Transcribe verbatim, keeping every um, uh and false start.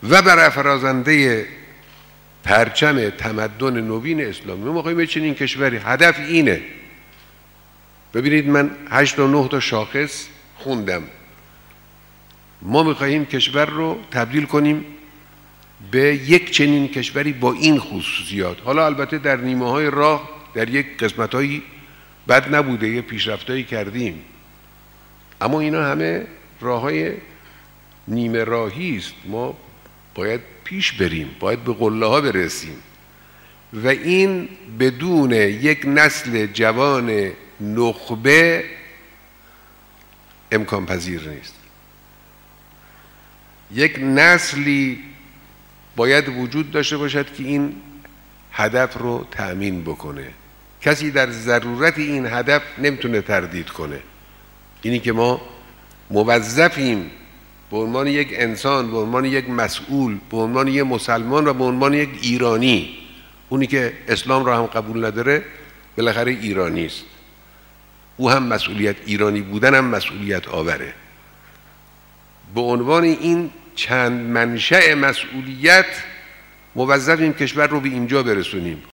و برافرازنده پرچم تمدن نوین اسلامی. ما می‌خوایم چنین کشوری، هدف اینه. ببینید من هشت تا نه تا شاخص خوندم. ما می‌خواهیم کشور رو تبدیل کنیم به یک چنین کشوری با این خصوصیات. حالا البته در نیمه‌های راه در یک قسمت‌هایی بد نبوده، یه پیشرفتایی کردیم، اما اینا همه راه‌های نیمه راهی است. ما باید پیش بریم، باید به قله ها برسیم و این بدون یک نسل جوان نخبه امکان پذیر نیست. یک نسلی باید وجود داشته باشد که این هدف رو تأمین بکنه. کسی در ضرورت این هدف نمیتونه تردید کنه. اینی که ما موظفیم به عنوان یک انسان، به عنوان یک مسئول، به عنوان یک مسلمان و به عنوان یک ایرانی، اونی که اسلام را هم قبول نداره بالاخره ایرانی است، او هم مسئولیت، ایرانی بودن هم مسئولیت آوره. به عنوان این چند منشأ مسئولیت موظفیم کشور رو به اینجا برسونیم.